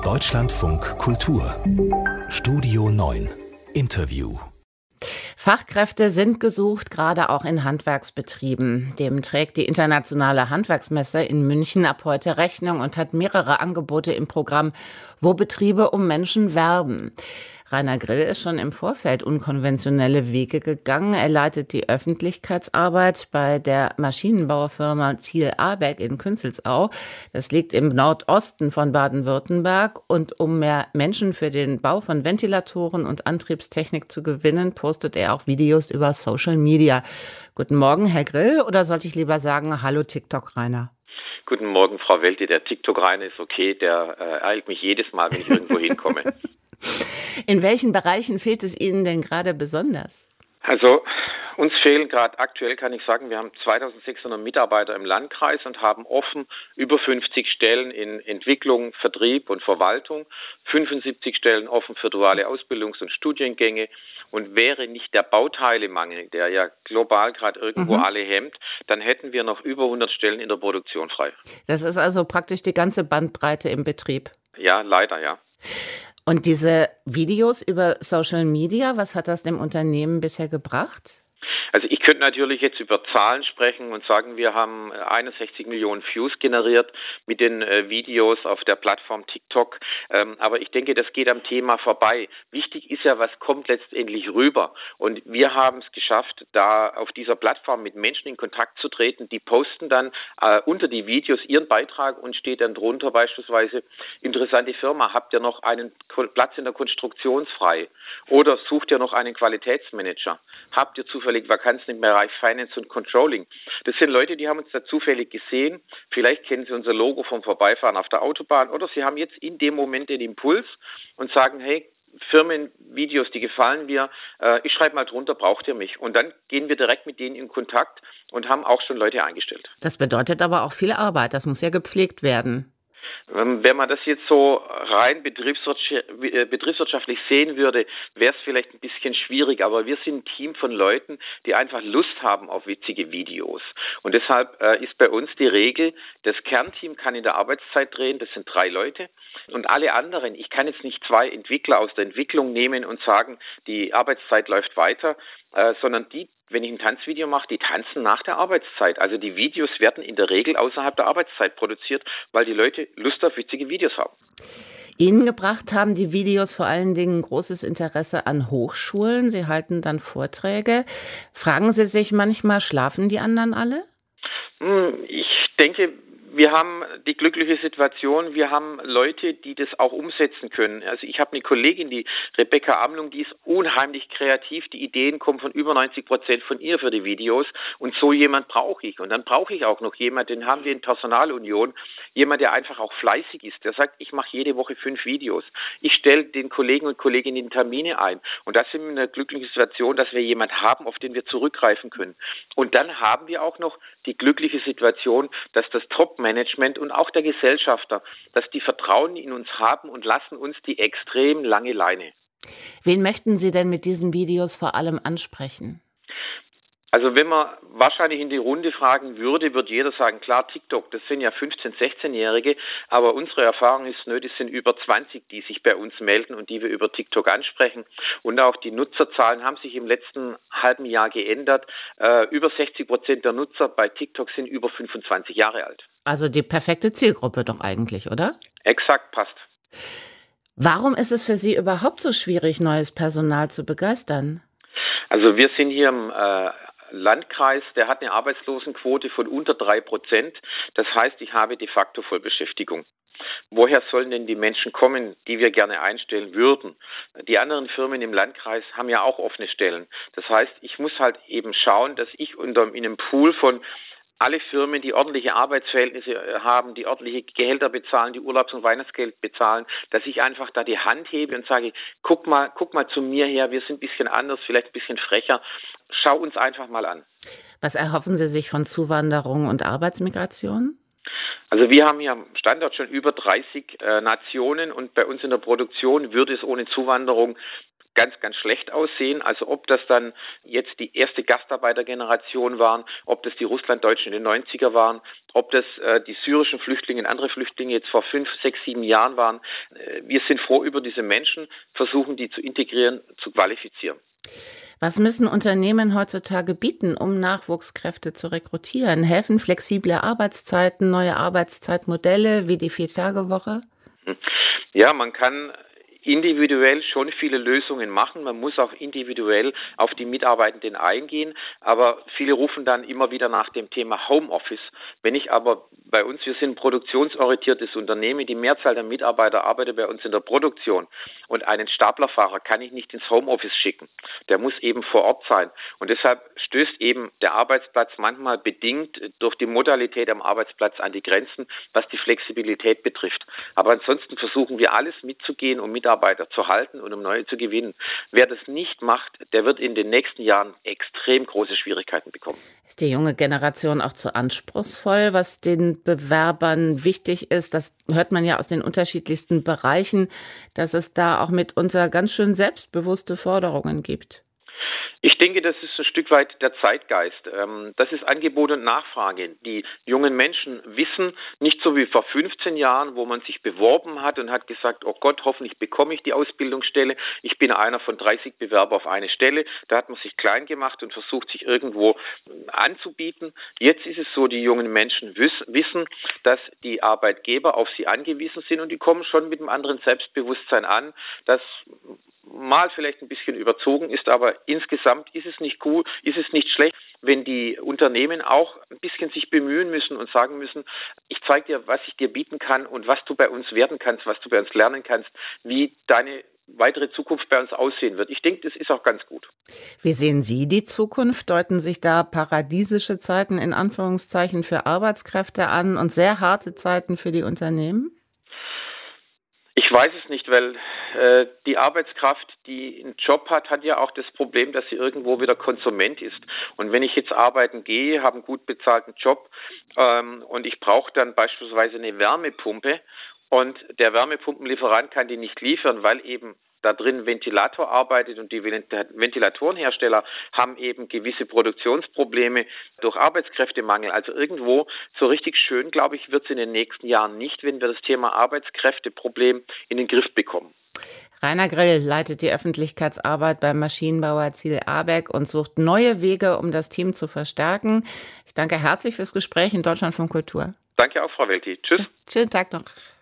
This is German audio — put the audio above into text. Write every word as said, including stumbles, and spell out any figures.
Deutschlandfunk Kultur Studio neun Interview. Fachkräfte sind gesucht, gerade auch in Handwerksbetrieben. Dem trägt die internationale Handwerksmesse in München ab heute Rechnung und hat mehrere Angebote im Programm, wo Betriebe um Menschen werben. Rainer Grill ist schon im Vorfeld unkonventionelle Wege gegangen. Er leitet die Öffentlichkeitsarbeit bei der Maschinenbauerfirma Ziel-Abeck in Künzelsau. Das liegt im Nordosten von Baden-Württemberg. Und um mehr Menschen für den Bau von Ventilatoren und Antriebstechnik zu gewinnen, postet er auch Videos über Social Media. Guten Morgen, Herr Grill, oder sollte ich lieber sagen, hallo TikTok-Rainer? Guten Morgen, Frau Welti. Der TikTok-Rainer ist okay. Der äh, ereilt mich jedes Mal, wenn ich irgendwo hinkomme. In welchen Bereichen fehlt es Ihnen denn gerade besonders? Also uns fehlen gerade aktuell, kann ich sagen, wir haben zweitausendsechshundert Mitarbeiter im Landkreis und haben offen über fünfzig Stellen in Entwicklung, Vertrieb und Verwaltung, fünfundsiebzig Stellen offen für duale Ausbildungs- und Studiengänge. Und wäre nicht der Bauteilemangel, der ja global gerade irgendwo mhm. alle hemmt, dann hätten wir noch über hundert Stellen in der Produktion frei. Das ist also praktisch die ganze Bandbreite im Betrieb. Ja, leider, ja. Und diese Videos über Social Media, was hat das dem Unternehmen bisher gebracht? Also ich könnte natürlich jetzt über Zahlen sprechen und sagen, wir haben einundsechzig Millionen Views generiert mit den äh, Videos auf der Plattform TikTok. Ähm, aber ich denke, das geht am Thema vorbei. Wichtig ist ja, was kommt letztendlich rüber. Und wir haben es geschafft, da auf dieser Plattform mit Menschen in Kontakt zu treten. Die posten dann äh, unter die Videos ihren Beitrag und steht dann drunter beispielsweise, interessante Firma, habt ihr noch einen Platz in der Konstruktion frei? Oder sucht ihr noch einen Qualitätsmanager? Habt ihr zufällig Vakanzen im Bereich Finance und Controlling? Das sind Leute, die haben uns da zufällig gesehen. Vielleicht kennen sie unser Logo vom Vorbeifahren auf der Autobahn oder sie haben jetzt in dem Moment den Impuls und sagen, hey, Firmenvideos, die gefallen mir, äh, ich schreibe mal drunter, braucht ihr mich? Und dann gehen wir direkt mit denen in Kontakt und haben auch schon Leute eingestellt. Das bedeutet aber auch viel Arbeit, das muss ja gepflegt werden. Wenn man das jetzt so rein betriebswirtschaftlich sehen würde, wäre es vielleicht ein bisschen schwierig. Aber wir sind ein Team von Leuten, die einfach Lust haben auf witzige Videos. Und deshalb äh, ist bei uns die Regel, das Kernteam kann in der Arbeitszeit drehen, das sind drei Leute. Und alle anderen, ich kann jetzt nicht zwei Entwickler aus der Entwicklung nehmen und sagen, die Arbeitszeit läuft weiter, äh, sondern die, wenn ich ein Tanzvideo mache, die tanzen nach der Arbeitszeit. Also die Videos werden in der Regel außerhalb der Arbeitszeit produziert, weil die Leute Lust auf witzige Videos haben. Ihnen gebracht haben die Videos vor allen Dingen großes Interesse an Hochschulen. Sie halten dann Vorträge. Fragen Sie sich manchmal, schlafen die anderen alle? Ich denke, wir haben die glückliche Situation, wir haben Leute, die das auch umsetzen können. Also ich habe eine Kollegin, die Rebecca Amlung, die ist unheimlich kreativ. Die Ideen kommen von über neunzig Prozent von ihr für die Videos. Und so jemand brauche ich. Und dann brauche ich auch noch jemand, den haben wir in Personalunion, jemand, der einfach auch fleißig ist. Der sagt, ich mache jede Woche fünf Videos. Ich stelle den Kollegen und Kolleginnen Termine ein. Und das sind wir in einer glücklichen Situation, dass wir jemanden haben, auf den wir zurückgreifen können. Und dann haben wir auch noch die glückliche Situation, dass das Top Management und auch der Gesellschafter, dass die Vertrauen in uns haben und lassen uns die extrem lange Leine. Wen möchten Sie denn mit diesen Videos vor allem ansprechen? Also wenn man wahrscheinlich in die Runde fragen würde, würde jeder sagen, klar, TikTok, das sind ja fünfzehn-, sechzehnjährige, aber unsere Erfahrung ist, nö, das sind über zwanzig, die sich bei uns melden und die wir über TikTok ansprechen. Und auch die Nutzerzahlen haben sich im letzten halben Jahr geändert. Äh, über sechzig Prozent der Nutzer bei TikTok sind über fünfundzwanzig Jahre alt. Also die perfekte Zielgruppe doch eigentlich, oder? Exakt, passt. Warum ist es für Sie überhaupt so schwierig, neues Personal zu begeistern? Also wir sind hier im äh, Landkreis, der hat eine Arbeitslosenquote von unter drei Prozent. Das heißt, ich habe de facto Vollbeschäftigung. Woher sollen denn die Menschen kommen, die wir gerne einstellen würden? Die anderen Firmen im Landkreis haben ja auch offene Stellen. Das heißt, ich muss halt eben schauen, dass ich unter in einem Pool von alle Firmen, die ordentliche Arbeitsverhältnisse haben, die ordentliche Gehälter bezahlen, die Urlaubs- und Weihnachtsgeld bezahlen, dass ich einfach da die Hand hebe und sage, guck mal, guck mal zu mir her, wir sind ein bisschen anders, vielleicht ein bisschen frecher, schau uns einfach mal an. Was erhoffen Sie sich von Zuwanderung und Arbeitsmigration? Also wir haben hier am Standort schon über dreißig äh, Nationen und bei uns in der Produktion würde es ohne Zuwanderung ganz, ganz schlecht aussehen. Also ob das dann jetzt die erste Gastarbeitergeneration waren, ob das die Russlanddeutschen in den neunziger waren, ob das äh, die syrischen Flüchtlinge und andere Flüchtlinge jetzt vor fünf, sechs, sieben Jahren waren. Äh, wir sind froh über diese Menschen, versuchen die zu integrieren, zu qualifizieren. Was müssen Unternehmen heutzutage bieten, um Nachwuchskräfte zu rekrutieren? Helfen flexible Arbeitszeiten, neue Arbeitszeitmodelle wie die Vier-Tage-Woche? Ja, man kann individuell schon viele Lösungen machen. Man muss auch individuell auf die Mitarbeitenden eingehen. Aber viele rufen dann immer wieder nach dem Thema Homeoffice. Wenn ich aber bei uns, wir sind ein produktionsorientiertes Unternehmen, die Mehrzahl der Mitarbeiter arbeitet bei uns in der Produktion. Und einen Staplerfahrer kann ich nicht ins Homeoffice schicken. Der muss eben vor Ort sein. Und deshalb stößt eben der Arbeitsplatz manchmal bedingt durch die Modalität am Arbeitsplatz an die Grenzen, was die Flexibilität betrifft. Aber ansonsten versuchen wir alles mitzugehen, um Mitarbeiter zu halten und um neue zu gewinnen. Wer das nicht macht, der wird in den nächsten Jahren extrem große Schwierigkeiten bekommen. Ist die junge Generation auch zu anspruchsvoll, was den Bewerbern wichtig ist? Das hört man ja aus den unterschiedlichsten Bereichen, dass es da auch mitunter ganz schön selbstbewusste Forderungen gibt. Ich denke, das ist ein Stück weit der Zeitgeist. Das ist Angebot und Nachfrage. Die jungen Menschen wissen, nicht so wie vor fünfzehn Jahren, wo man sich beworben hat und hat gesagt, oh Gott, hoffentlich bekomme ich die Ausbildungsstelle. Ich bin einer von dreißig Bewerbern auf eine Stelle. Da hat man sich klein gemacht und versucht, sich irgendwo anzubieten. Jetzt ist es so, die jungen Menschen wissen, dass die Arbeitgeber auf sie angewiesen sind und die kommen schon mit einem anderen Selbstbewusstsein an, dass mal vielleicht ein bisschen überzogen ist, aber insgesamt ist es nicht cool, ist es nicht schlecht, wenn die Unternehmen auch ein bisschen sich bemühen müssen und sagen müssen, ich zeige dir, was ich dir bieten kann und was du bei uns werden kannst, was du bei uns lernen kannst, wie deine weitere Zukunft bei uns aussehen wird. Ich denke, das ist auch ganz gut. Wie sehen Sie die Zukunft? Deuten sich da paradiesische Zeiten in Anführungszeichen für Arbeitskräfte an und sehr harte Zeiten für die Unternehmen? Ich weiß es nicht, weil äh, die Arbeitskraft, die einen Job hat, hat ja auch das Problem, dass sie irgendwo wieder Konsument ist. Und wenn ich jetzt arbeiten gehe, habe einen gut bezahlten Job ähm, und ich brauche dann beispielsweise eine Wärmepumpe und der Wärmepumpenlieferant kann die nicht liefern, weil eben da drin Ventilator arbeitet und die Ventilatorenhersteller haben eben gewisse Produktionsprobleme durch Arbeitskräftemangel. Also irgendwo so richtig schön, glaube ich, wird es in den nächsten Jahren nicht, wenn wir das Thema Arbeitskräfteproblem in den Griff bekommen. Rainer Grill leitet die Öffentlichkeitsarbeit beim Maschinenbauer Ziel Ahrbeck und sucht neue Wege, um das Team zu verstärken. Ich danke herzlich fürs Gespräch in Deutschlandfunk Kultur. Danke auch, Frau Welti. Tschüss. Schönen Tag noch.